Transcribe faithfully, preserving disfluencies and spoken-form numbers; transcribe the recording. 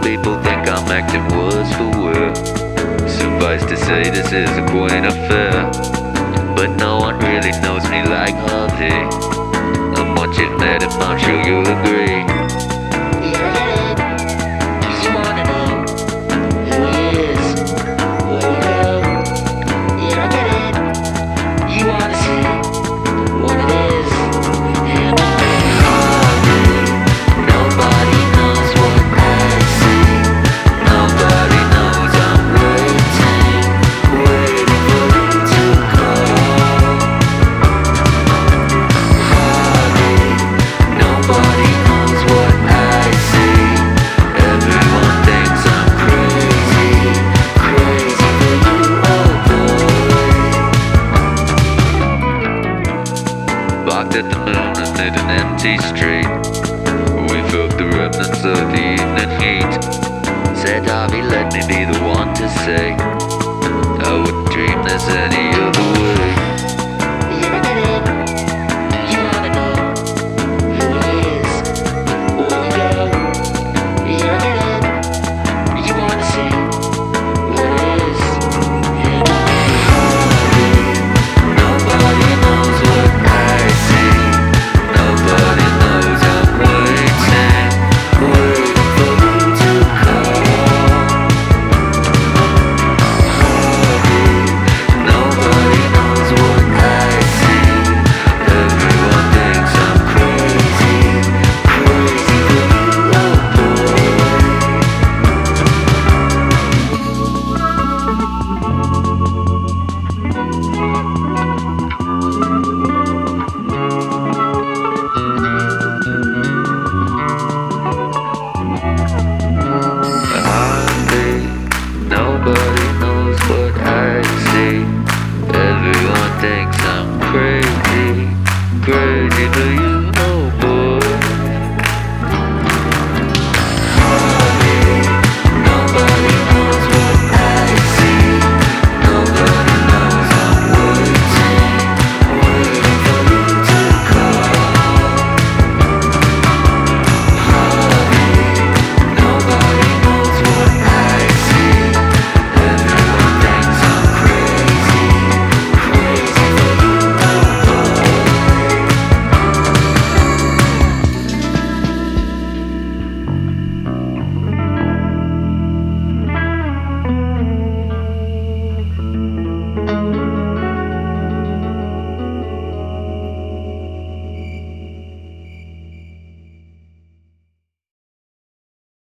people think I'm acting worse for wear. Suffice to say, this is a quaint affair, but no one really knows me like Harvey. And once you've met him, I'm sure you'll agree. Parked at the moon amid an empty street, we felt the remnants of the evening heat. Said Harvey, let me be the one to say